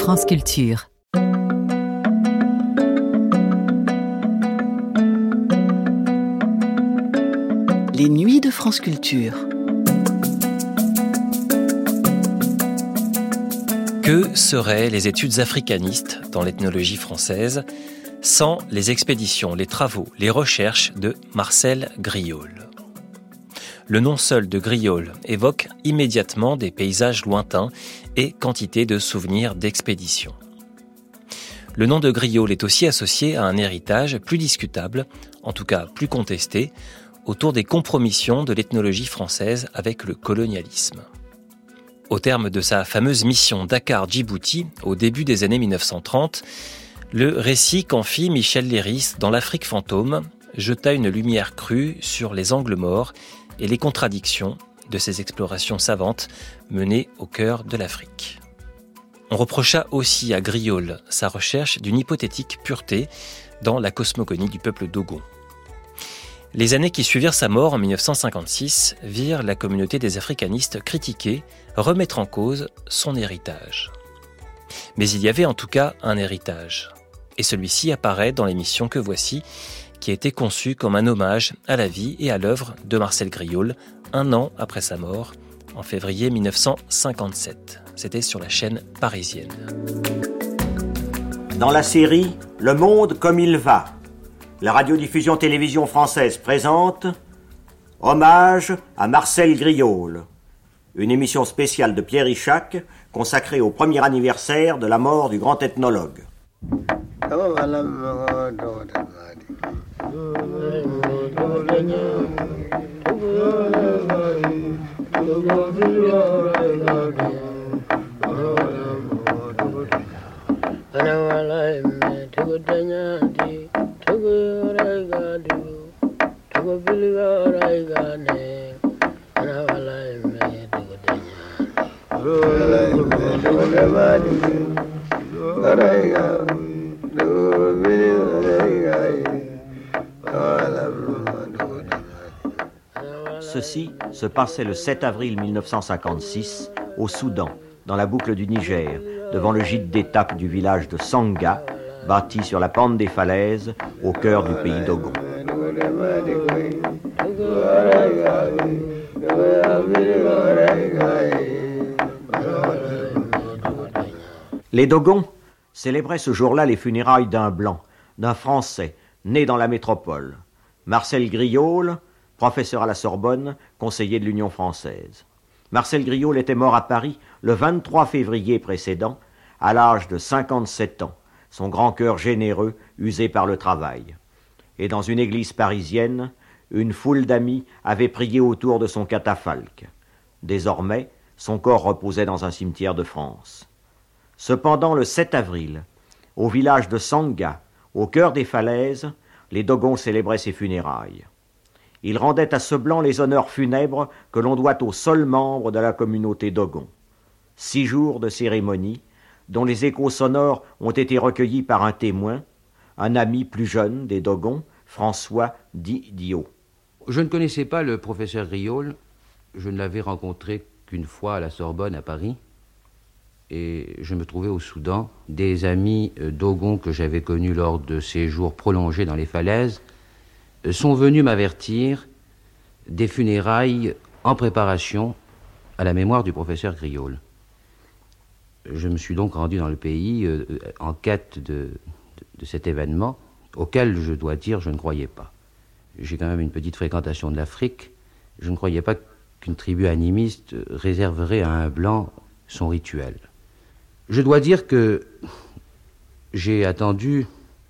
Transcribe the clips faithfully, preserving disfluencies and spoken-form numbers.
France Culture. Les nuits de France Culture. Que seraient les études africanistes dans l'ethnologie française sans les expéditions, les travaux, les recherches de Marcel Griaule? Le nom seul de Griaule évoque immédiatement des paysages lointains et quantité de souvenirs d'expéditions. Le nom de Griaule est aussi associé à un héritage plus discutable, en tout cas plus contesté, autour des compromissions de l'ethnologie française avec le colonialisme. Au terme de sa fameuse mission Dakar-Djibouti, au début des années mille neuf cent trente, le récit qu'en fit Michel Leiris dans l'Afrique fantôme jeta une lumière crue sur les angles morts et les contradictions de ces explorations savantes menées au cœur de l'Afrique. On reprocha aussi à Griaule sa recherche d'une hypothétique pureté dans la cosmogonie du peuple dogon. Les années qui suivirent sa mort en mille neuf cent cinquante-six virent la communauté des africanistes critiquer, remettre en cause son héritage. Mais il y avait en tout cas un héritage. Et celui-ci apparaît dans l'émission Que voici, qui a été conçue comme un hommage à la vie et à l'œuvre de Marcel Griaule, un an après sa mort, en février mille neuf cent cinquante-sept. C'était sur la chaîne parisienne. Dans la série « Le monde comme il va », la radiodiffusion-télévision française présente « Hommage à Marcel Griaule », une émission spéciale de Pierre Ichac consacrée au premier anniversaire de la mort du grand ethnologue. Ceci se passait le sept avril mille neuf cent cinquante-six au Soudan, dans la boucle du Niger, devant le gîte d'étape du village de Sanga, bâti sur la pente des falaises, au cœur du pays Dogon. Les Dogons célébraient ce jour-là les funérailles d'un blanc, d'un Français, né dans la métropole, Marcel Griaule, professeur à la Sorbonne, conseiller de l'Union française. Marcel Griaule était mort à Paris le vingt-trois février précédent, à l'âge de cinquante-sept ans, son grand cœur généreux, usé par le travail. Et dans une église parisienne, une foule d'amis avait prié autour de son catafalque. Désormais, son corps reposait dans un cimetière de France. Cependant, le sept avril, au village de Sanga, au cœur des falaises, les Dogons célébraient ses funérailles. Ils rendaient à ce blanc les honneurs funèbres que l'on doit aux seuls membres de la communauté Dogon. Six jours de cérémonie, dont les échos sonores ont été recueillis par un témoin, un ami plus jeune des Dogons, François dit Dio. Je ne connaissais pas le professeur Griaule. Je ne l'avais rencontré qu'une fois à la Sorbonne à Paris. Et je me trouvais au Soudan. Des amis Dogons que j'avais connus lors de séjours prolongés dans les falaises sont venus m'avertir des funérailles en préparation à la mémoire du professeur Griaule. Je me suis donc rendu dans le pays euh, en quête de, de, de cet événement auquel, je dois dire, je ne croyais pas. J'ai quand même une petite fréquentation de l'Afrique. Je ne croyais pas qu'une tribu animiste réserverait à un blanc son rituel. Je dois dire que j'ai attendu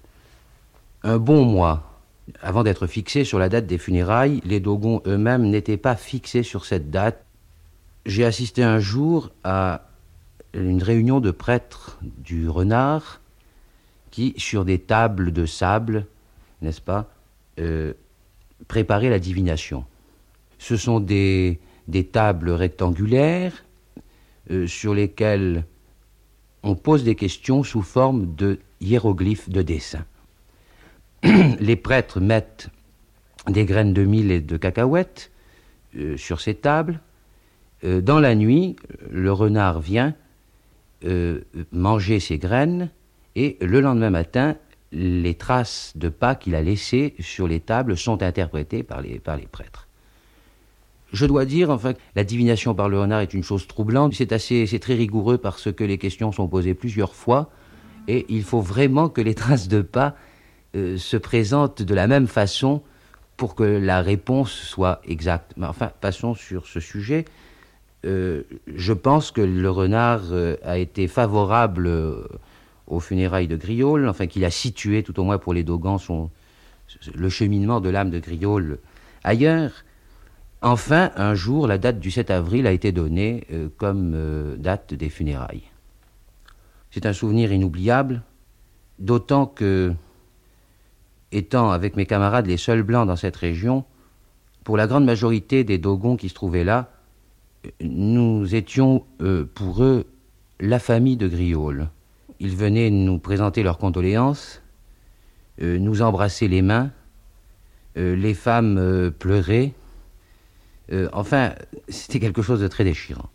un bon mois avant d'être fixé sur la date des funérailles. Les Dogons eux-mêmes n'étaient pas fixés sur cette date. J'ai assisté un jour à une réunion de prêtres du Renard qui, sur des tables de sable, n'est-ce pas, euh, préparaient la divination. Ce sont des, des tables rectangulaires euh, sur lesquelles on pose des questions sous forme de hiéroglyphes de dessin. Les prêtres mettent des graines de mil et de cacahuètes euh, sur ces tables. Euh, dans la nuit, le renard vient euh, manger ses graines, et le lendemain matin, les traces de pas qu'il a laissées sur les tables sont interprétées par les, par les prêtres. Je dois dire, enfin, la divination par le renard est une chose troublante. C'est assez, c'est très rigoureux parce que les questions sont posées plusieurs fois et il faut vraiment que les traces de pas euh, se présentent de la même façon pour que la réponse soit exacte. Mais enfin, passons sur ce sujet. Euh, je pense que le renard euh, a été favorable euh, aux funérailles de Griolle, enfin qu'il a situé, tout au moins pour les Dogons, son, le cheminement de l'âme de Griolle ailleurs. Enfin, un jour, la date du sept avril a été donnée euh, comme euh, date des funérailles. C'est un souvenir inoubliable, d'autant que, étant avec mes camarades les seuls blancs dans cette région, pour la grande majorité des Dogons qui se trouvaient là, nous étions euh, pour eux la famille de Griolle. Ils venaient nous présenter leurs condoléances, euh, nous embrasser les mains, euh, les femmes euh, pleuraient. Euh, enfin, c'était quelque chose de très déchirant.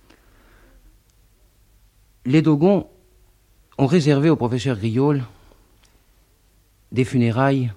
Les Dogons ont réservé au professeur Griolle des funérailles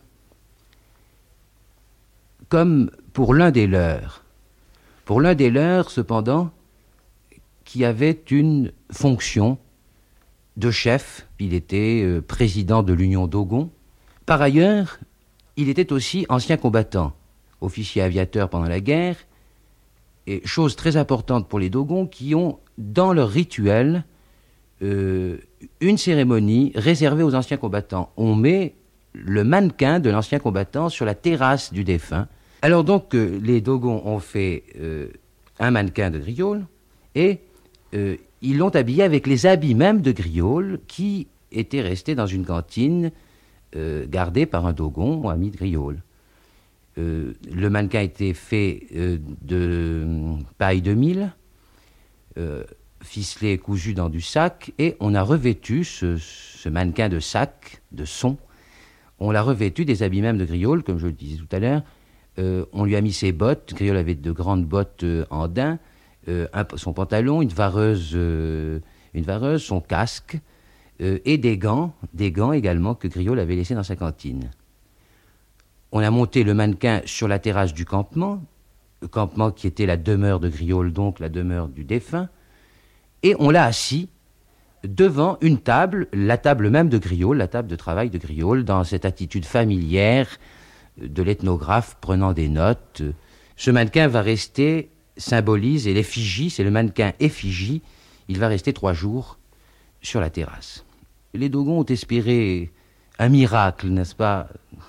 comme pour l'un des leurs. Pour l'un des leurs, cependant, qui avait une fonction de chef. Il était euh, président de l'Union Dogon. Par ailleurs, il était aussi ancien combattant, officier aviateur pendant la guerre, et chose très importante pour les Dogons qui ont, dans leur rituel, euh, une cérémonie réservée aux anciens combattants. On met le mannequin de l'ancien combattant sur la terrasse du défunt. Alors donc, euh, les Dogons ont fait euh, un mannequin de Griolle, et euh, ils l'ont habillé avec les habits même de Griolle, qui étaient restés dans une cantine euh, gardée par un Dogon, ami de Griolle. Euh, le mannequin était fait euh, de paille de mil, euh, ficelé et cousu dans du sac, et on a revêtu ce, ce mannequin de sac, de son, on l'a revêtu des habits même de Griolle, comme je le disais tout à l'heure. Euh, on lui a mis ses bottes, Griolle avait de grandes bottes euh, en daim, euh, un, son pantalon, une vareuse, euh, une vareuse, son casque, euh, et des gants, des gants également que Griolle avait laissés dans sa cantine. On a monté le mannequin sur la terrasse du campement, le campement qui était la demeure de Griolle, donc la demeure du défunt, et on l'a assis devant une table, la table même de Griolle, la table de travail de Griolle, dans cette attitude familière de l'ethnographe prenant des notes. Ce mannequin va rester, symbolise, et l'effigie, c'est le mannequin effigie, il va rester trois jours sur la terrasse. Les Dogons ont espéré un miracle, n'est-ce pas ?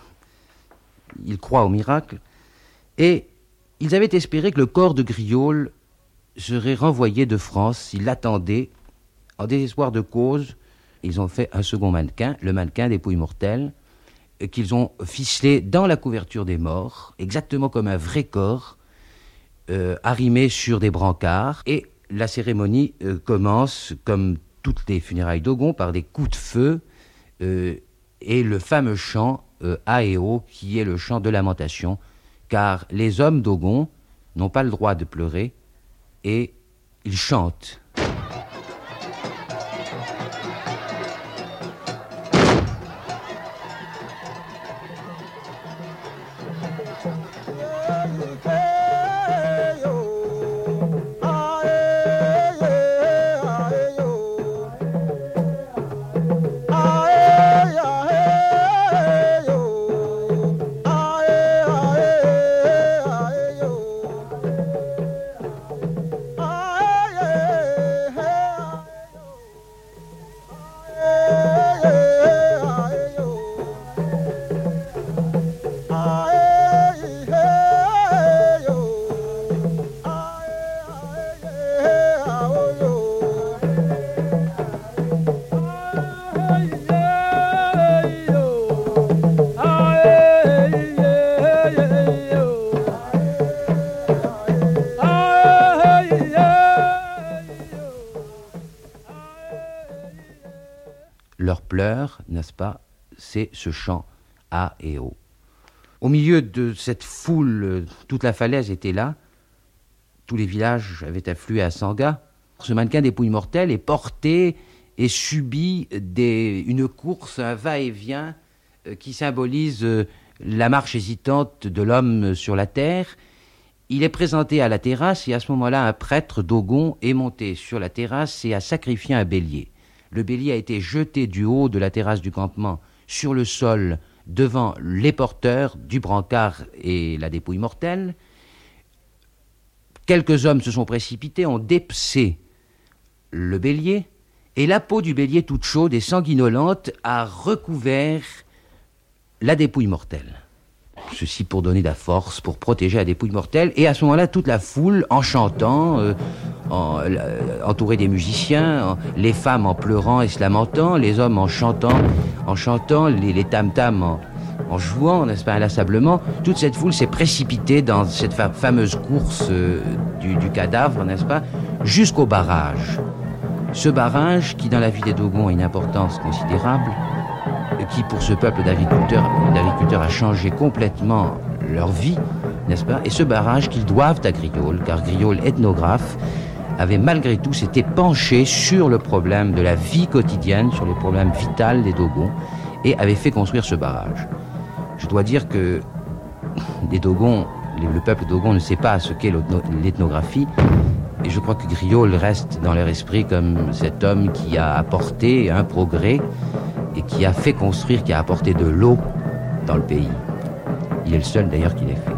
Ils croient au miracle, et ils avaient espéré que le corps de Griolle serait renvoyé de France. Ils l'attendaient, en désespoir de cause. Ils ont fait un second mannequin, le mannequin des Pouilles Mortelles, qu'ils ont ficelé dans la couverture des morts, exactement comme un vrai corps, euh, arrimé sur des brancards. Et la cérémonie euh, commence, comme toutes les funérailles Dogon, par des coups de feu euh, et le fameux chant euh, Aéo, qui est le chant de lamentation, car les hommes Dogon n'ont pas le droit de pleurer et ils chantent. Leur pleur, n'est-ce pas, c'est ce chant A et O. Au milieu de cette foule, toute la falaise était là, tous les villages avaient afflué à Sanga. Ce mannequin dépouille mortelle est porté et subit des, une course, un va-et-vient euh, qui symbolise euh, la marche hésitante de l'homme sur la terre. Il est présenté à la terrasse et à ce moment-là, un prêtre dogon est monté sur la terrasse et a sacrifié un bélier. Le bélier a été jeté du haut de la terrasse du campement sur le sol devant les porteurs du brancard et la dépouille mortelle. Quelques hommes se sont précipités, ont dépecé le bélier, et la peau du bélier toute chaude et sanguinolente a recouvert la dépouille mortelle. Ceci pour donner de la force, pour protéger la dépouille mortelle, et à ce moment-là, toute la foule, en chantant, euh, en, euh, entourée des musiciens, en, les femmes en pleurant et se lamentant, les hommes en chantant, en chantant, les, les tam-tams en, en jouant, n'est-ce pas, inlassablement, toute cette foule s'est précipitée dans cette fa- fameuse course euh, du, du cadavre, n'est-ce pas, jusqu'au barrage. Ce barrage, qui dans la vie des Dogons a une importance considérable, qui pour ce peuple d'agriculteurs, d'agriculteurs a changé complètement leur vie, n'est-ce pas? Et ce barrage qu'ils doivent à Griaule, car Griaule, ethnographe, avait malgré tout s'était penché sur le problème de la vie quotidienne, sur les problèmes vitaux des Dogons, et avait fait construire ce barrage. Je dois dire que les Dogons, le peuple Dogon ne sait pas ce qu'est l'ethnographie, et je crois que Griaule reste dans leur esprit comme cet homme qui a apporté un progrès et qui a fait construire, qui a apporté de l'eau dans le pays. Il est le seul d'ailleurs qui l'ait fait.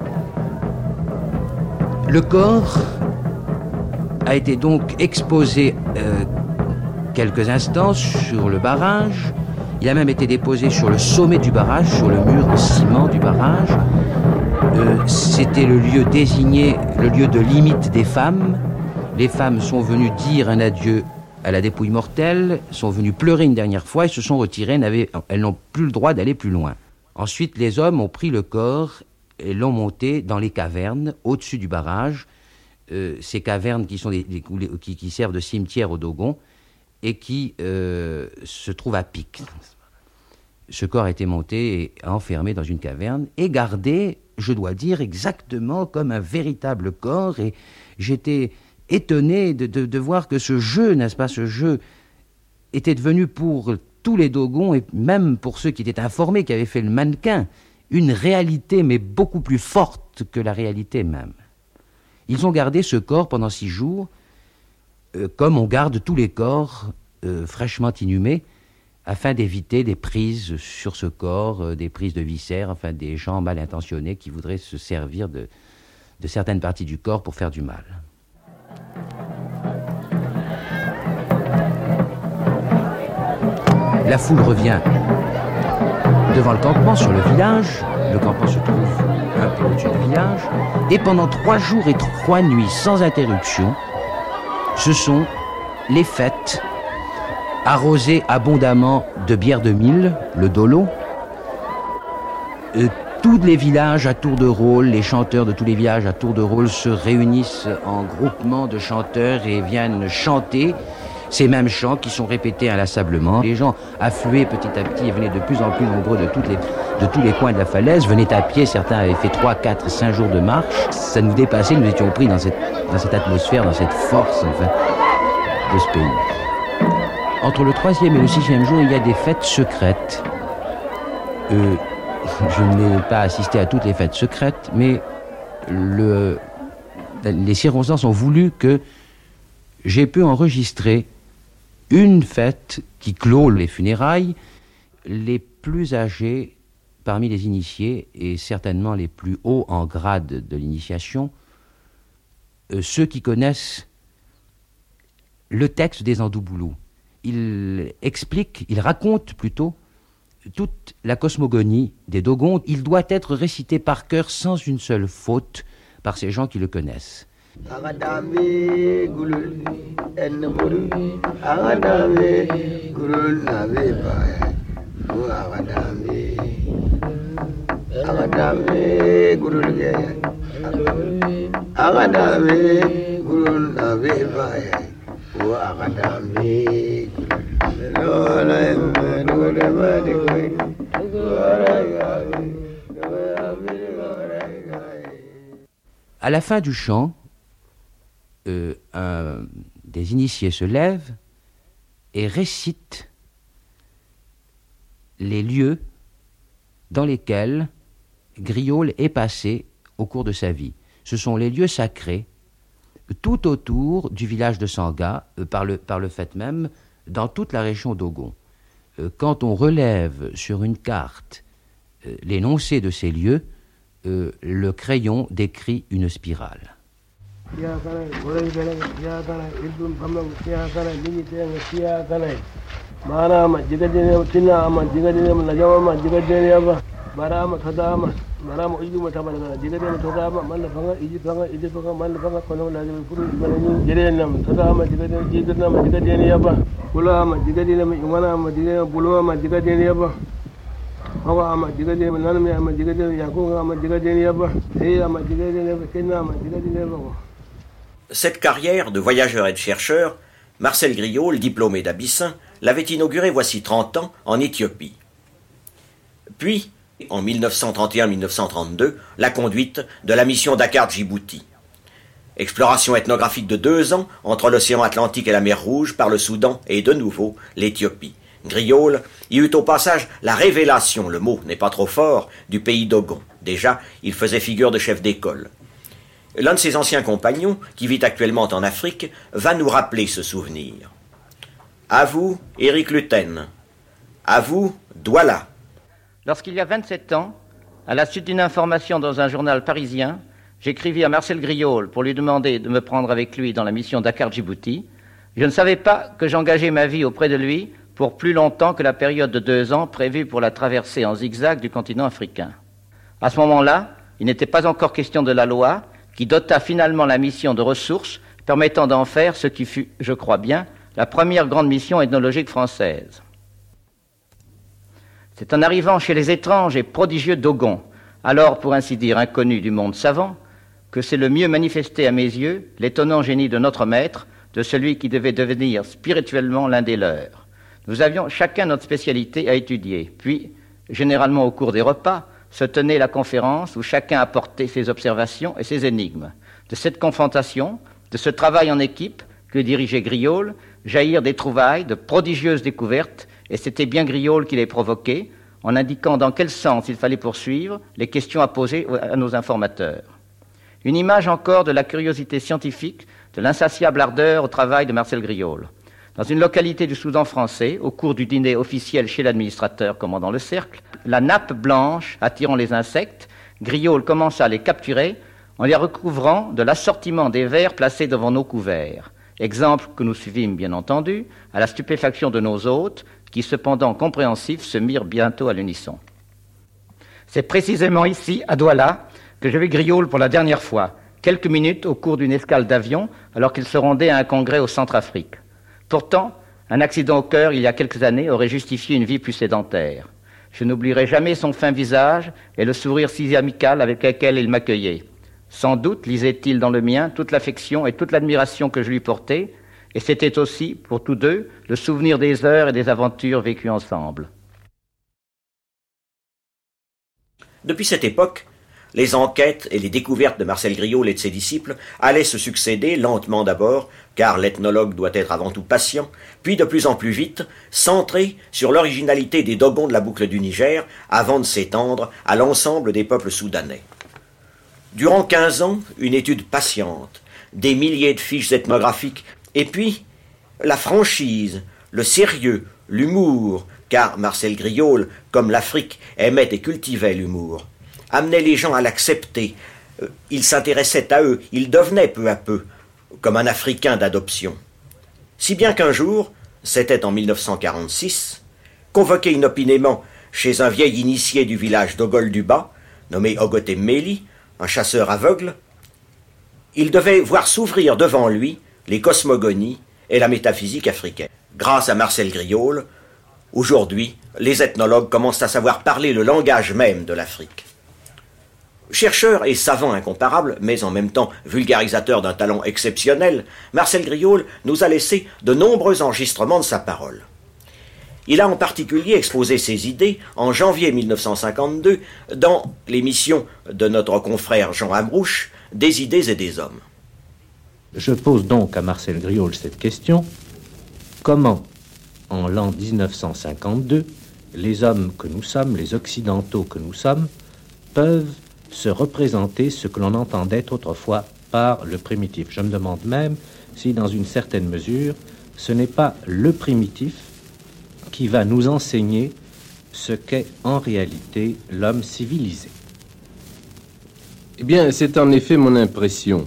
Le corps a été donc exposé euh, quelques instants sur le barrage. Il a même été déposé sur le sommet du barrage, sur le mur en ciment du barrage. Euh, c'était le lieu désigné, le lieu de limite des femmes. Les femmes sont venues dire un adieu à la dépouille mortelle, sont venues pleurer une dernière fois et se sont retirées, n'avaient, elles n'ont plus le droit d'aller plus loin. Ensuite, les hommes ont pris le corps et l'ont monté dans les cavernes au-dessus du barrage, euh, ces cavernes qui, sont des, des, qui, qui servent de cimetière aux Dogons et qui euh, se trouvent à pic. Ce corps a été monté et enfermé dans une caverne et gardé, je dois dire, exactement comme un véritable corps. Et j'étais étonné de, de, de voir que ce jeu, n'est-ce pas, ce jeu était devenu pour tous les Dogons, et même pour ceux qui étaient informés, qui avaient fait le mannequin, une réalité, mais beaucoup plus forte que la réalité même. Ils ont gardé ce corps pendant six jours, euh, comme on garde tous les corps euh, fraîchement inhumés, afin d'éviter des prises sur ce corps, euh, des prises de viscères, enfin des gens mal intentionnés qui voudraient se servir de, de certaines parties du corps pour faire du mal. La foule revient devant le campement, sur le village. Le campement se trouve un peu au-dessus du village. Et pendant trois jours et trois nuits, sans interruption, ce sont les fêtes arrosées abondamment de bière de mille, le dolo. Euh, tous les villages à tour de rôle, les chanteurs de tous les villages à tour de rôle se réunissent en groupement de chanteurs et viennent chanter ces mêmes chants qui sont répétés inlassablement. Les gens affluaient petit à petit et venaient de plus en plus nombreux de, toutes les, de tous les coins de la falaise, venaient à pied, certains avaient fait trois, quatre, cinq jours de marche. Ça nous dépassait, nous étions pris dans cette, dans cette atmosphère, dans cette force, enfin, de ce pays. Entre le troisième et le sixième jour, il y a des fêtes secrètes. Euh, je n'ai pas assisté à toutes les fêtes secrètes, mais le, les circonstances ont voulu que j'ai pu enregistrer une fête qui clôt les funérailles. Les plus âgés parmi les initiés, et certainement les plus hauts en grade de l'initiation, euh, ceux qui connaissent le texte des Andouboulous. Il explique, il raconte plutôt toute la cosmogonie des Dogons. Il doit être récité par cœur sans une seule faute par ces gens qui le connaissent. À la fin du chant, euh, un des initiés se lèvent et récitent les lieux dans lesquels Griolle est passé au cours de sa vie. Ce sont les lieux sacrés tout autour du village de Sanga, euh, par, le, par le fait même, dans toute la région d'Ogon. Euh, quand on relève sur une carte euh, l'énoncé de ces lieux, euh, le crayon décrit une spirale. Cette carrière de voyageur et de chercheur, Marcel Griolle, diplômé d'Abyssin, l'avait inaugurée voici trente ans en Éthiopie. Puis, en mille neuf cent trente et un mille neuf cent trente-deux, la conduite de la mission Dakar-Djibouti. Exploration ethnographique de deux ans entre l'océan Atlantique et la mer Rouge par le Soudan et de nouveau l'Éthiopie. Griolle y eut au passage la révélation, le mot n'est pas trop fort, du pays d'Ogon. Déjà, il faisait figure de chef d'école. L'un de ses anciens compagnons, qui vit actuellement en Afrique, va nous rappeler ce souvenir. À vous, Éric Luten. À vous, Douala. Lorsqu'il y a vingt-sept ans, à la suite d'une information dans un journal parisien, j'écrivis à Marcel Griolle pour lui demander de me prendre avec lui dans la mission Dakar-Djibouti. Je ne savais pas que j'engageais ma vie auprès de lui pour plus longtemps que la période de deux ans prévue pour la traversée en zigzag du continent africain. À ce moment-là, il n'était pas encore question de la loi qui dota finalement la mission de ressources permettant d'en faire ce qui fut, je crois bien, la première grande mission ethnologique française. C'est en arrivant chez les étranges et prodigieux Dogon, alors pour ainsi dire inconnus du monde savant, que c'est le mieux manifesté à mes yeux l'étonnant génie de notre maître, de celui qui devait devenir spirituellement l'un des leurs. Nous avions chacun notre spécialité à étudier, puis, généralement au cours des repas, se tenait la conférence où chacun apportait ses observations et ses énigmes. De cette confrontation, de ce travail en équipe que dirigeait Griolle, jaillirent des trouvailles, de prodigieuses découvertes, et c'était bien Griolle qui les provoquait, en indiquant dans quel sens il fallait poursuivre les questions à poser à nos informateurs. Une image encore de la curiosité scientifique, de l'insatiable ardeur au travail de Marcel Griolle. Dans une localité du Soudan français, au cours du dîner officiel chez l'administrateur commandant le cercle, la nappe blanche attirant les insectes, Griolle commença à les capturer en les recouvrant de l'assortiment des vers placés devant nos couverts. Exemple que nous suivîmes bien entendu, à la stupéfaction de nos hôtes, qui cependant compréhensifs se mirent bientôt à l'unisson. C'est précisément ici, à Douala, que je vis Griolle pour la dernière fois, quelques minutes au cours d'une escale d'avion, alors qu'il se rendait à un congrès au Centrafrique. Pourtant, un accident au cœur, il y a quelques années, aurait justifié une vie plus sédentaire. Je n'oublierai jamais son fin visage et le sourire si amical avec lequel il m'accueillait. Sans doute lisait-il dans le mien toute l'affection et toute l'admiration que je lui portais, et c'était aussi, pour tous deux, le souvenir des heures et des aventures vécues ensemble. Depuis cette époque, les enquêtes et les découvertes de Marcel Griolle et de ses disciples allaient se succéder, lentement d'abord, car l'ethnologue doit être avant tout patient, puis de plus en plus vite, centré sur l'originalité des Dogons de la boucle du Niger, avant de s'étendre à l'ensemble des peuples soudanais. Durant quinze ans, une étude patiente, des milliers de fiches ethnographiques, et puis la franchise, le sérieux, l'humour, car Marcel Griolle, comme l'Afrique, aimait et cultivait l'humour, amenait les gens à l'accepter. Il s'intéressait à eux, il devenait peu à peu comme un Africain d'adoption. Si bien qu'un jour, c'était en mille neuf cent quarante-six, convoqué inopinément chez un vieil initié du village d'Ogol-du-Bas, nommé Ogoté Méli, un chasseur aveugle, il devait voir s'ouvrir devant lui les cosmogonies et la métaphysique africaine. Grâce à Marcel Griolle, aujourd'hui, les ethnologues commencent à savoir parler le langage même de l'Afrique. Chercheur et savant incomparable, mais en même temps vulgarisateur d'un talent exceptionnel, Marcel Griolle nous a laissé de nombreux enregistrements de sa parole. Il a en particulier exposé ses idées en janvier mille neuf cent cinquante-deux dans l'émission de notre confrère Jean Amrouche, Des idées et des hommes. Je pose donc à Marcel Griaule cette question. Comment, en l'an mille neuf cent cinquante-deux, les hommes que nous sommes, les occidentaux que nous sommes, peuvent se représenter ce que l'on entendait autrefois par le primitif? Je me demande même si, dans une certaine mesure, ce n'est pas le primitif qui va nous enseigner ce qu'est en réalité l'homme civilisé. Eh bien, c'est en effet mon impression.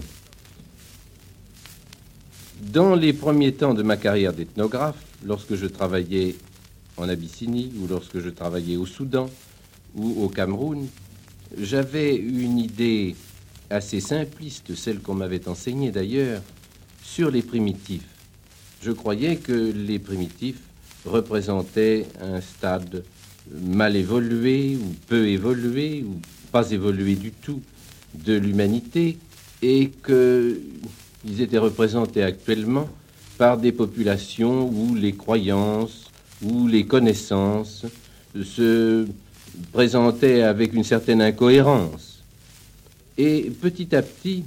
Dans les premiers temps de ma carrière d'ethnographe, lorsque je travaillais en Abyssinie ou lorsque je travaillais au Soudan ou au Cameroun, j'avais une idée assez simpliste, celle qu'on m'avait enseignée d'ailleurs, sur les primitifs. Je croyais que les primitifs représentaient un stade mal évolué ou peu évolué ou pas évolué du tout de l'humanité et qu'ils étaient représentés actuellement par des populations où les croyances, où les connaissances se présentaient avec une certaine incohérence. Et petit à petit,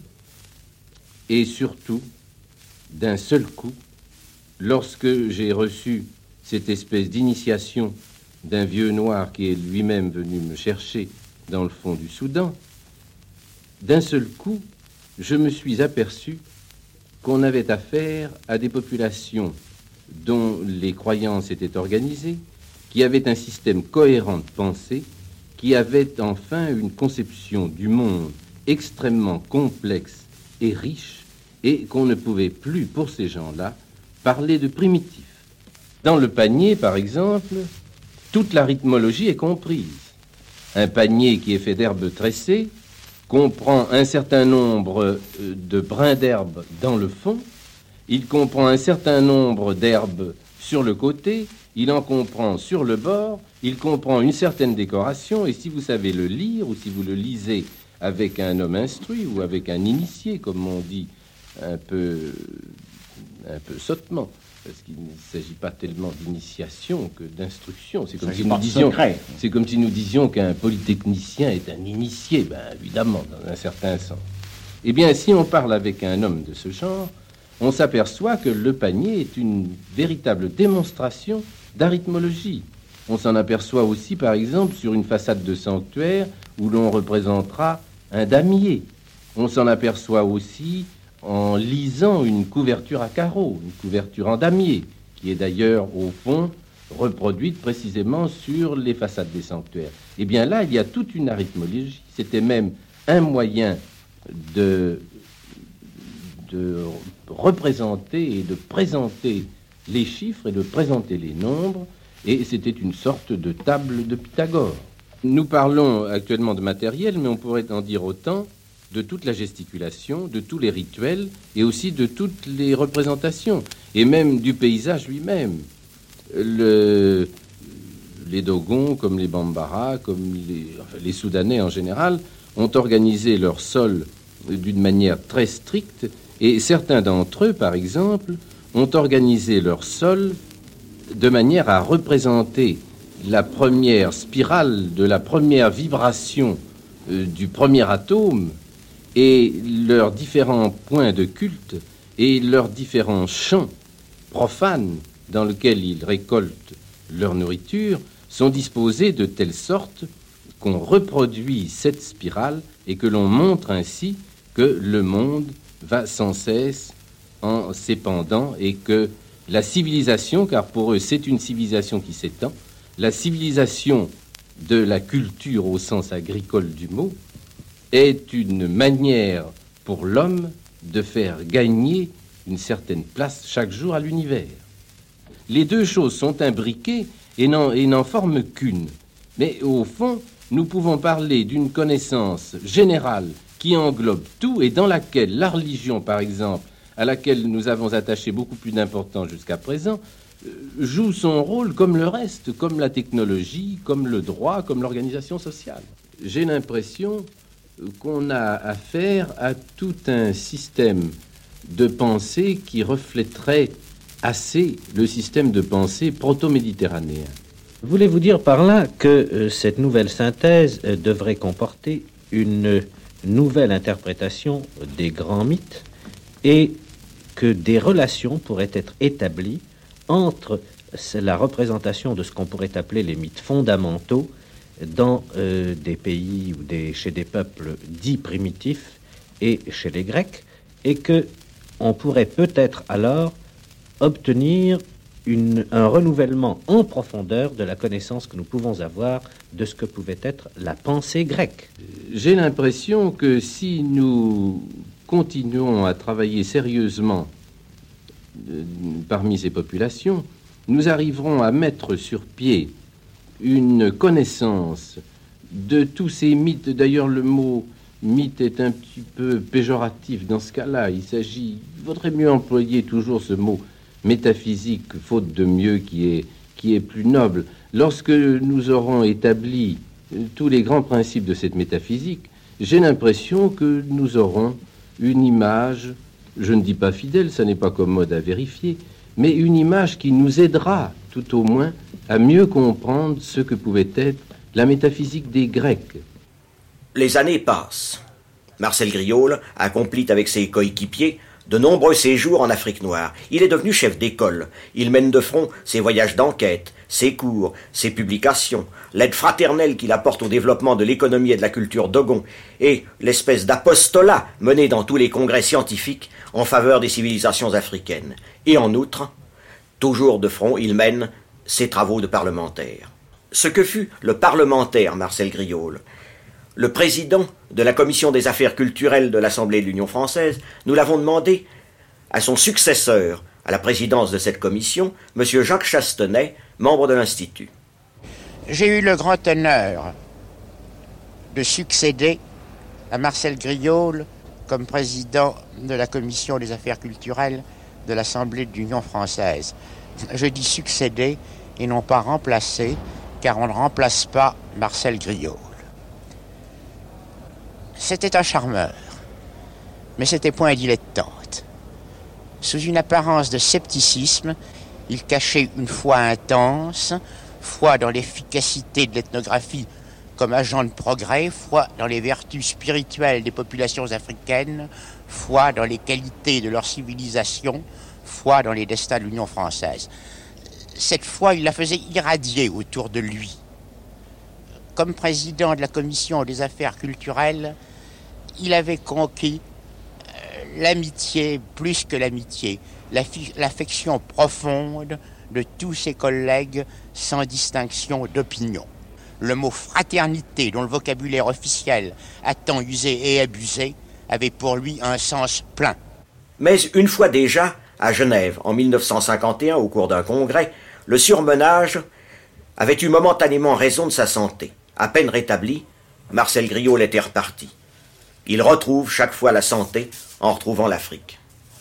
et surtout, d'un seul coup, lorsque j'ai reçu cette espèce d'initiation d'un vieux noir qui est lui-même venu me chercher dans le fond du Soudan, d'un seul coup, je me suis aperçu qu'on avait affaire à des populations dont les croyances étaient organisées, qui avaient un système cohérent de pensée, qui avaient enfin une conception du monde extrêmement complexe et riche, et qu'on ne pouvait plus, pour ces gens-là, parler de primitifs. Dans le panier, par exemple, toute l'arithmologie est comprise. Un panier qui est fait d'herbes tressées comprend un certain nombre de brins d'herbe dans le fond, il comprend un certain nombre d'herbes sur le côté, il en comprend sur le bord, il comprend une certaine décoration, et si vous savez le lire, ou si vous le lisez avec un homme instruit, ou avec un initié, comme on dit un peu, un peu sottement, parce qu'il ne s'agit pas tellement d'initiation que d'instruction. C'est comme, si nous disions, c'est comme si nous disions qu'un polytechnicien est un initié, ben évidemment, dans un certain sens. Eh bien, si on parle avec un homme de ce genre, on s'aperçoit que le panier est une véritable démonstration d'arithmologie. On s'en aperçoit aussi, par exemple, sur une façade de sanctuaire où l'on représentera un damier. On s'en aperçoit aussi en lisant une couverture à carreaux, une couverture en damier, qui est d'ailleurs, au fond, reproduite précisément sur les façades des sanctuaires. Eh bien là, il y a toute une arithmologie. C'était même un moyen de, de représenter et de présenter les chiffres et de présenter les nombres, et c'était une sorte de table de Pythagore. Nous parlons actuellement de matériel, mais on pourrait en dire autant de toute la gesticulation, de tous les rituels, et aussi de toutes les représentations, et même du paysage lui-même. Le, les Dogons, comme les Bambara, comme les, enfin, les Soudanais en général, ont organisé leur sol d'une manière très stricte, et certains d'entre eux, par exemple, ont organisé leur sol de manière à représenter la première spirale de la première vibration euh, du premier atome, et leurs différents points de culte et leurs différents champs profanes dans lesquels ils récoltent leur nourriture sont disposés de telle sorte qu'on reproduit cette spirale et que l'on montre ainsi que le monde va sans cesse en s'épandant et que la civilisation, car pour eux c'est une civilisation qui s'étend, la civilisation de la culture au sens agricole du mot, est une manière pour l'homme de faire gagner une certaine place chaque jour à l'univers. Les deux choses sont imbriquées et n'en, et n'en forment qu'une. Mais au fond, nous pouvons parler d'une connaissance générale qui englobe tout et dans laquelle la religion, par exemple, à laquelle nous avons attaché beaucoup plus d'importance jusqu'à présent, joue son rôle comme le reste, comme la technologie, comme le droit, comme l'organisation sociale. J'ai l'impression qu'on a affaire à tout un système de pensée qui reflèterait assez le système de pensée proto-méditerranéen. Voulez-vous dire par là que euh, cette nouvelle synthèse euh, devrait comporter une nouvelle interprétation des grands mythes et que des relations pourraient être établies entre la représentation de ce qu'on pourrait appeler les mythes fondamentaux dans euh, des pays ou des, chez des peuples dits primitifs et chez les Grecs, et que on pourrait peut-être alors obtenir une, un renouvellement en profondeur de la connaissance que nous pouvons avoir de ce que pouvait être la pensée grecque. J'ai l'impression que si nous continuons à travailler sérieusement euh, parmi ces populations, nous arriverons à mettre sur pied une connaissance de tous ces mythes. D'ailleurs, le mot mythe est un petit peu péjoratif dans ce cas-là. Il s'agit, il vaudrait mieux employer toujours ce mot métaphysique, faute de mieux, qui est, qui est plus noble. Lorsque nous aurons établi tous les grands principes de cette métaphysique, j'ai l'impression que nous aurons une image, je ne dis pas fidèle, ça n'est pas commode à vérifier, mais une image qui nous aidera, tout au moins, à mieux comprendre ce que pouvait être la métaphysique des Grecs. Les années passent. Marcel Griaule accomplit avec ses coéquipiers de nombreux séjours en Afrique noire. Il est devenu chef d'école. Il mène de front ses voyages d'enquête, ses cours, ses publications, l'aide fraternelle qu'il apporte au développement de l'économie et de la culture dogon, et l'espèce d'apostolat mené dans tous les congrès scientifiques en faveur des civilisations africaines. Et en outre, toujours de front, il mène ses travaux de parlementaire. Ce que fut le parlementaire Marcel Griaule, le président de la commission des affaires culturelles de l'Assemblée de l'Union française, nous l'avons demandé à son successeur à la présidence de cette commission, M. Jacques Chastenay, membre de l'Institut. J'ai eu le grand honneur de succéder à Marcel Griaule comme président de la commission des affaires culturelles de l'Assemblée de l'Union française. Je dis succéder et non pas remplacer, car on ne remplace pas Marcel Griaule. C'était un charmeur, mais c'était point un dilettante. Sous une apparence de scepticisme, il cachait une foi intense, foi dans l'efficacité de l'ethnographie comme agent de progrès, foi dans les vertus spirituelles des populations africaines, foi dans les qualités de leur civilisation, foi dans les destins de l'Union française. Cette foi, il la faisait irradier autour de lui. Comme président de la commission des affaires culturelles, il avait conquis euh, l'amitié plus que l'amitié, l'affection profonde de tous ses collègues sans distinction d'opinion. Le mot fraternité, dont le vocabulaire officiel a tant usé et abusé, avait pour lui un sens plein. Mais une fois déjà, à Genève, en mille neuf cent cinquante et un, au cours d'un congrès, le surmenage avait eu momentanément raison de sa santé. À peine rétabli, Marcel Griaule était reparti. Il retrouve chaque fois la santé en retrouvant l'Afrique.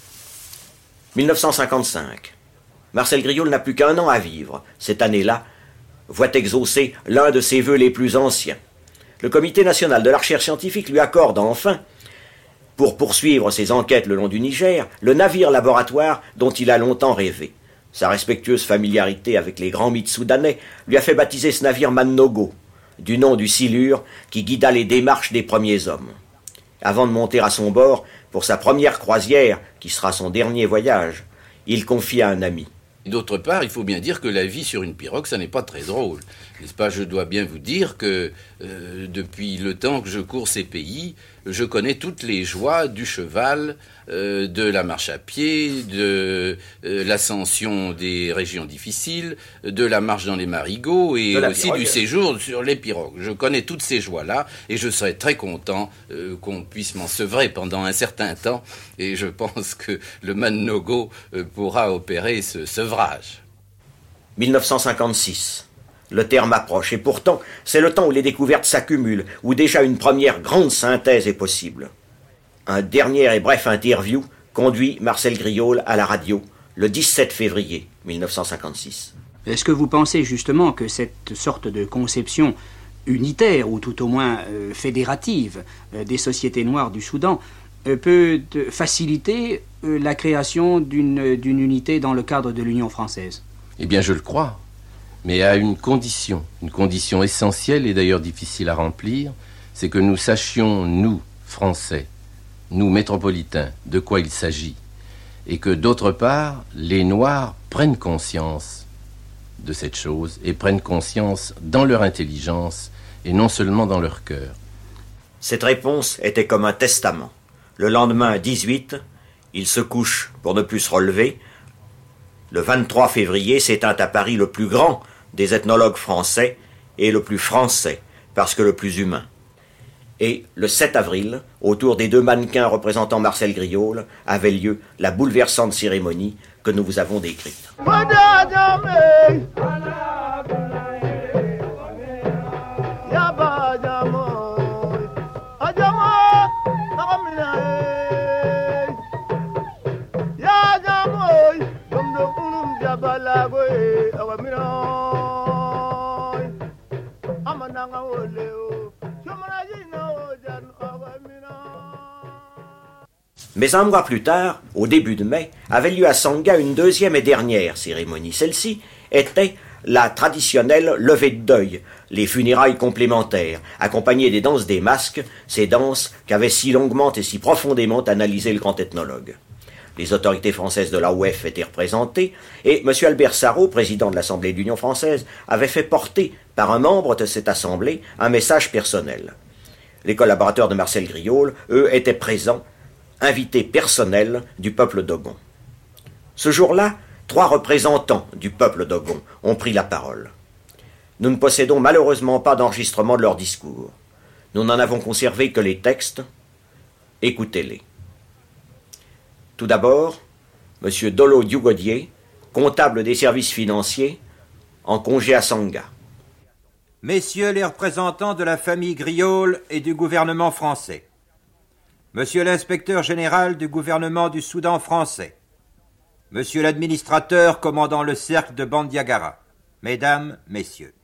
mille neuf cent cinquante-cinq. Marcel Griaule n'a plus qu'un an à vivre. Cette année-là voit exaucer l'un de ses vœux les plus anciens. Le Comité national de la recherche scientifique lui accorde enfin, pour poursuivre ses enquêtes le long du Niger, le navire laboratoire dont il a longtemps rêvé. Sa respectueuse familiarité avec les grands mythes soudanais lui a fait baptiser ce navire Mannogo, du nom du silure qui guida les démarches des premiers hommes. Avant de monter à son bord, pour sa première croisière, qui sera son dernier voyage, il confie à un ami. D'autre part, il faut bien dire que la vie sur une pirogue, ça n'est pas très drôle. N'est-ce pas? Je dois bien vous dire que euh, depuis le temps que je cours ces pays, je connais toutes les joies du cheval, euh, de la marche à pied, de euh, l'ascension des régions difficiles, de la marche dans les marigots et aussi pirogue. Du séjour sur les pirogues. Je connais toutes ces joies-là et je serais très content euh, qu'on puisse m'en sevrer pendant un certain temps. Et je pense que le Mannogo euh, pourra opérer ce sevrage. mille neuf cent cinquante-six. Le terme approche, et pourtant, c'est le temps où les découvertes s'accumulent, où déjà une première grande synthèse est possible. Un dernier et bref interview conduit Marcel Griaule à la radio le dix-sept février mille neuf cent cinquante-six. Est-ce que vous pensez justement que cette sorte de conception unitaire, ou tout au moins euh, fédérative, euh, des sociétés noires du Soudan euh, peut euh, faciliter euh, la création d'une, d'une unité dans le cadre de l'Union française? Eh bien, je le crois. Mais à une condition, une condition essentielle et d'ailleurs difficile à remplir, c'est que nous sachions, nous, Français, nous, métropolitains, de quoi il s'agit, et que d'autre part, les Noirs prennent conscience de cette chose et prennent conscience dans leur intelligence et non seulement dans leur cœur. Cette réponse était comme un testament. Le lendemain, dix-huit, il se couche pour ne plus se relever. Le vingt-trois février s'éteint à Paris le plus grand des ethnologues français et le plus français, parce que le plus humain. Et le sept avril, autour des deux mannequins représentant Marcel Griaule, avait lieu la bouleversante cérémonie que nous vous avons décrite. Mais un mois plus tard, au début de mai, avait lieu à Sangha une deuxième et dernière cérémonie. Celle-ci était la traditionnelle levée de deuil, les funérailles complémentaires, accompagnées des danses des masques, ces danses qu'avait si longuement et si profondément analysé le grand ethnologue. Les autorités françaises de l'A O F étaient représentées, et M. Albert Sarraut, président de l'Assemblée de l'Union française, avait fait porter par un membre de cette assemblée un message personnel. Les collaborateurs de Marcel Griaule, eux, étaient présents, invités personnels du peuple dogon. Ce jour-là, trois représentants du peuple dogon ont pris la parole. Nous ne possédons malheureusement pas d'enregistrement de leurs discours. Nous n'en avons conservé que les textes. Écoutez-les. Tout d'abord, M. Dolo Diugodier, comptable des services financiers, en congé à Sangha. Messieurs les représentants de la famille Griaule et du gouvernement français, Monsieur l'inspecteur général du gouvernement du Soudan français, Monsieur l'administrateur commandant le cercle de Bandiagara, Mesdames, Messieurs,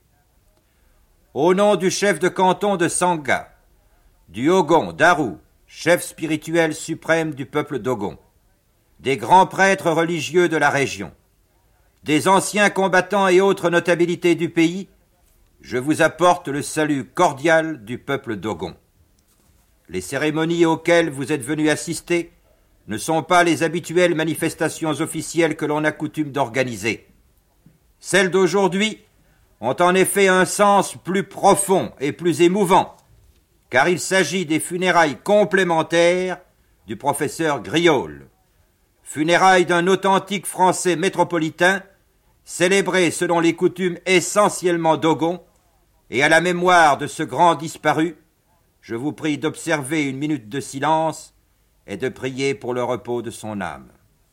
au nom du chef de canton de Sangha, du Ogon Darou, chef spirituel suprême du peuple dogon, des grands prêtres religieux de la région, des anciens combattants et autres notabilités du pays, je vous apporte le salut cordial du peuple dogon. Les cérémonies auxquelles vous êtes venus assister ne sont pas les habituelles manifestations officielles que l'on a coutume d'organiser. Celles d'aujourd'hui ont en effet un sens plus profond et plus émouvant, car il s'agit des funérailles complémentaires du professeur Griaule, funérailles d'un authentique français métropolitain, célébré selon les coutumes essentiellement dogon, et à la mémoire de ce grand disparu, je vous prie d'observer une minute de silence et de prier pour le repos de son âme.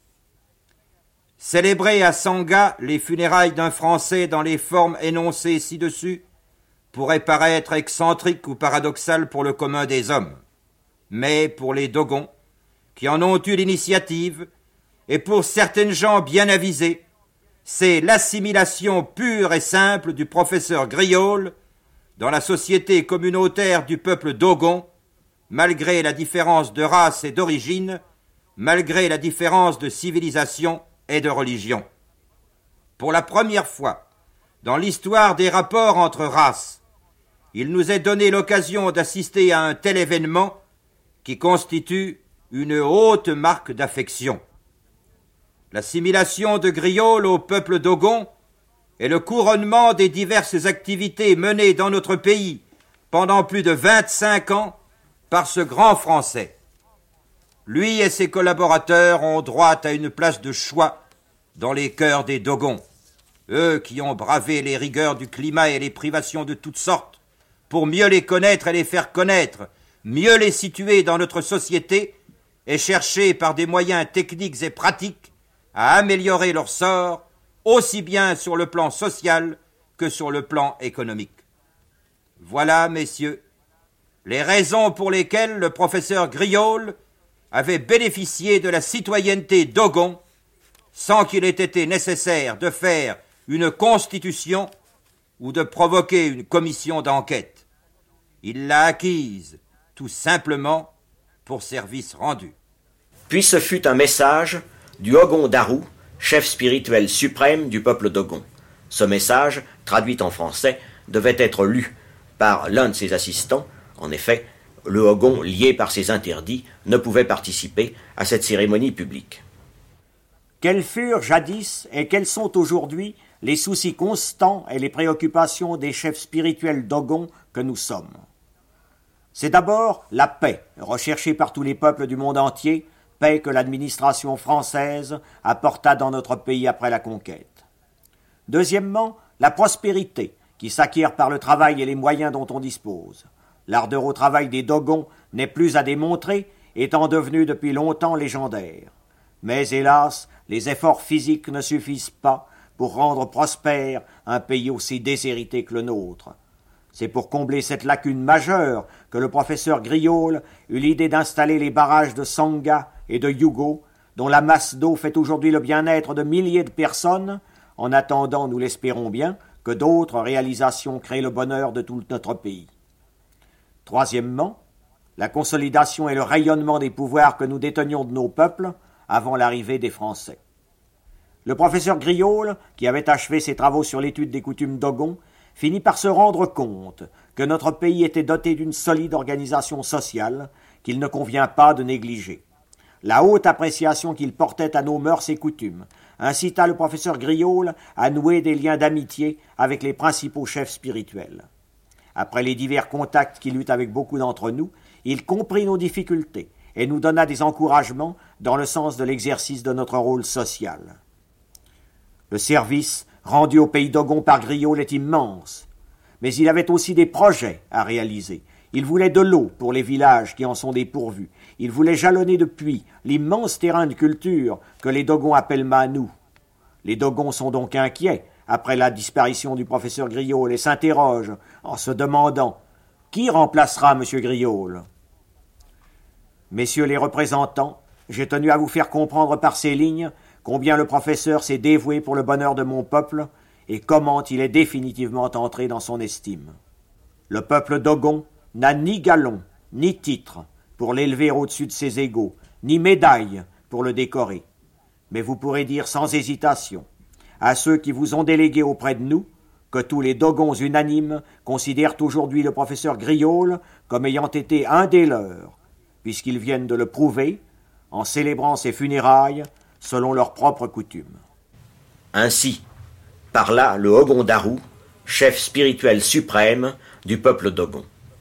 Célébrer à Sangha les funérailles d'un Français dans les formes énoncées ci-dessus pourrait paraître excentrique ou paradoxal pour le commun des hommes, mais pour les Dogons, qui en ont eu l'initiative, et pour certaines gens bien avisés, c'est l'assimilation pure et simple du professeur Griaule dans la société communautaire du peuple dogon, malgré la différence de race et d'origine, malgré la différence de civilisation et de religion. Pour la première fois, dans l'histoire des rapports entre races, il nous est donné l'occasion d'assister à un tel événement qui constitue une haute marque d'affection. L'assimilation de Griaule au peuple dogon et le couronnement des diverses activités menées dans notre pays pendant plus de vingt-cinq ans par ce grand Français. Lui et ses collaborateurs ont droit à une place de choix dans les cœurs des Dogons, eux qui ont bravé les rigueurs du climat et les privations de toutes sortes, pour mieux les connaître et les faire connaître, mieux les situer dans notre société et chercher par des moyens techniques et pratiques à améliorer leur sort, aussi bien sur le plan social que sur le plan économique. Voilà, messieurs, les raisons pour lesquelles le professeur Griaule avait bénéficié de la citoyenneté dogon sans qu'il ait été nécessaire de faire une constitution ou de provoquer une commission d'enquête. Il l'a acquise tout simplement pour service rendu. Puis ce fut un message du Ogon Darou, chef spirituel suprême du peuple dogon. Ce message, traduit en français, devait être lu par l'un de ses assistants. En effet, le Ogon, lié par ses interdits, ne pouvait participer à cette cérémonie publique. Quels furent jadis et quels sont aujourd'hui les soucis constants et les préoccupations des chefs spirituels dogons que nous sommes? C'est d'abord la paix, recherchée par tous les peuples du monde entier, paix que l'administration française apporta dans notre pays après la conquête. Deuxièmement, la prospérité, qui s'acquiert par le travail et les moyens dont on dispose. L'ardeur au travail des dogons n'est plus à démontrer, étant devenu depuis longtemps légendaire. Mais hélas, les efforts physiques ne suffisent pas pour rendre prospère un pays aussi déshérité que le nôtre. C'est pour combler cette lacune majeure que le professeur Griaule eut l'idée d'installer les barrages de Sangha et de Yugo, dont la masse d'eau fait aujourd'hui le bien-être de milliers de personnes, en attendant, nous l'espérons bien, que d'autres réalisations créent le bonheur de tout notre pays. Troisièmement, la consolidation et le rayonnement des pouvoirs que nous détenions de nos peuples avant l'arrivée des Français. Le professeur Griaule, qui avait achevé ses travaux sur l'étude des coutumes dogons, finit par se rendre compte que notre pays était doté d'une solide organisation sociale qu'il ne convient pas de négliger. La haute appréciation qu'il portait à nos mœurs et coutumes incita le professeur Griaule à nouer des liens d'amitié avec les principaux chefs spirituels. Après les divers contacts qu'il eut avec beaucoup d'entre nous, il comprit nos difficultés et nous donna des encouragements dans le sens de l'exercice de notre rôle social. Le service rendu au pays dogon par Griaule est immense, mais il avait aussi des projets à réaliser. Il voulait de l'eau pour les villages qui en sont dépourvus. Il voulait jalonner de puits l'immense terrain de culture que les dogons appellent Manou. Les dogons sont donc inquiets après la disparition du professeur Griaule et s'interrogent en se demandant qui remplacera M. Griaule. Messieurs les représentants, j'ai tenu à vous faire comprendre par ces lignes combien le professeur s'est dévoué pour le bonheur de mon peuple et comment il est définitivement entré dans son estime. Le peuple dogon n'a ni galon, ni titre pour l'élever au-dessus de ses égaux, ni médaille pour le décorer. Mais vous pourrez dire sans hésitation à ceux qui vous ont délégué auprès de nous que tous les dogons unanimes considèrent aujourd'hui le professeur Griaule comme ayant été un des leurs, puisqu'ils viennent de le prouver en célébrant ses funérailles selon leurs propres coutumes. Ainsi parla le Ogondarou, chef spirituel suprême du peuple dogon.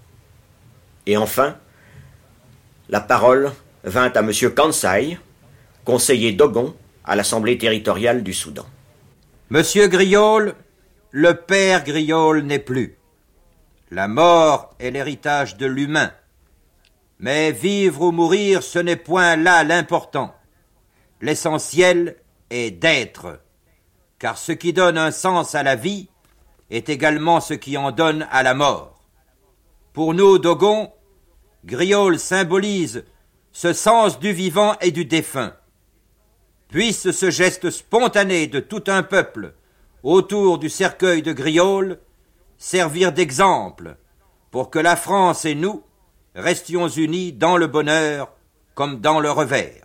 Et enfin, la parole vint à M. Kansai, conseiller dogon à l'Assemblée territoriale du Soudan. Monsieur Griaule, le père Griaule n'est plus. La mort est l'héritage de l'humain. Mais vivre ou mourir, ce n'est point là l'important. L'essentiel est d'être, car ce qui donne un sens à la vie est également ce qui en donne à la mort. Pour nous, dogons, Griaule symbolise ce sens du vivant et du défunt. Puisse ce geste spontané de tout un peuple autour du cercueil de Griaule servir d'exemple pour que la France et nous restions unis dans le bonheur comme dans le revers.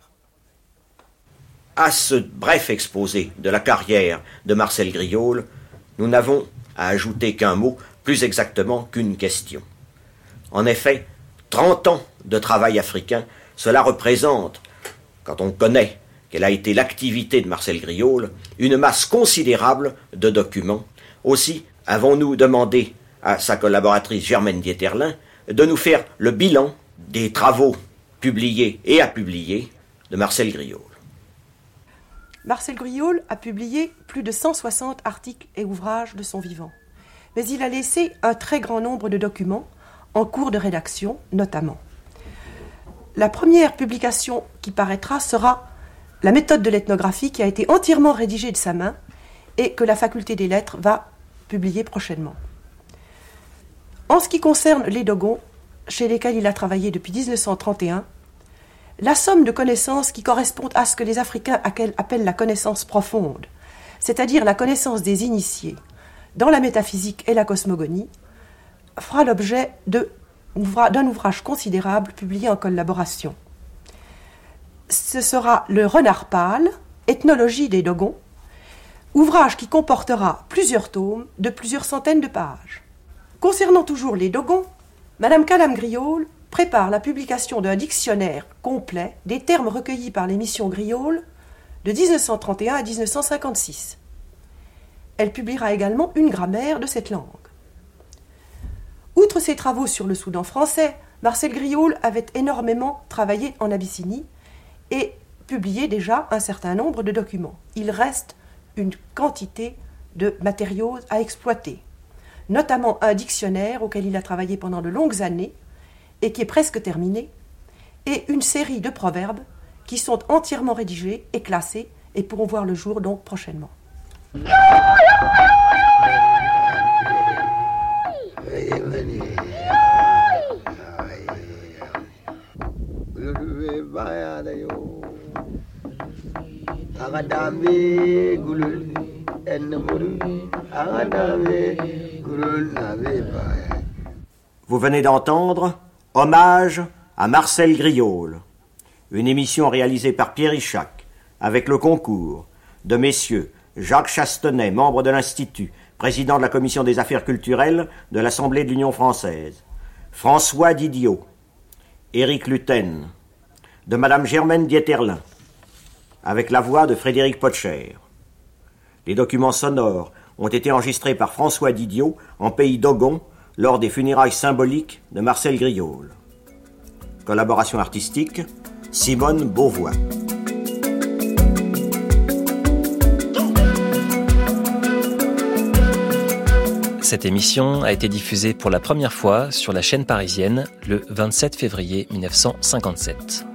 À ce bref exposé de la carrière de Marcel Griaule, nous n'avons à ajouter qu'un mot, plus exactement qu'une question. En effet, trente ans de travail africain, cela représente, quand on connaît quelle a été l'activité de Marcel Griaule, une masse considérable de documents. Aussi avons-nous demandé à sa collaboratrice Germaine Dieterlin de nous faire le bilan des travaux publiés et à publier de Marcel Griaule. Marcel Griaule a publié plus de cent soixante articles et ouvrages de son vivant, mais il a laissé un très grand nombre de documents en cours de rédaction notamment. La première publication qui paraîtra sera la méthode de l'ethnographie qui a été entièrement rédigée de sa main et que la faculté des lettres va publier prochainement. En ce qui concerne les dogons, chez lesquels il a travaillé depuis dix-neuf cent trente et un, la somme de connaissances qui correspond à ce que les Africains appellent la connaissance profonde, c'est-à-dire la connaissance des initiés dans la métaphysique et la cosmogonie, fera l'objet de, d'un ouvrage considérable publié en collaboration. Ce sera le Renard pâle, Ethnologie des dogons, ouvrage qui comportera plusieurs tomes de plusieurs centaines de pages. Concernant toujours les dogons, Madame Calam Griaule prépare la publication d'un dictionnaire complet des termes recueillis par les missions Griaule de dix-neuf cent trente et un à dix-neuf cent cinquante-six. Elle publiera également une grammaire de cette langue. Outre ses travaux sur le Soudan français, Marcel Griaule avait énormément travaillé en Abyssinie et publié déjà un certain nombre de documents. Il reste une quantité de matériaux à exploiter, notamment un dictionnaire auquel il a travaillé pendant de longues années et qui est presque terminé, et une série de proverbes qui sont entièrement rédigés et classés et pourront voir le jour donc prochainement. Vous venez d'entendre Hommage à Marcel Griaule, une émission réalisée par Pierre Ichac avec le concours de messieurs Jacques Chastenay, membre de l'Institut, président de la Commission des affaires culturelles de l'Assemblée de l'Union française, François Didiot, Éric Luten, de Madame Germaine Dieterlin, avec la voix de Frédéric Potcher. Les documents sonores ont été enregistrés par François Didiot en pays d'Ogon lors des funérailles symboliques de Marcel Griaule. Collaboration artistique, Simone Beauvois. Cette émission a été diffusée pour la première fois sur la chaîne parisienne le vingt-sept février mille neuf cent cinquante-sept.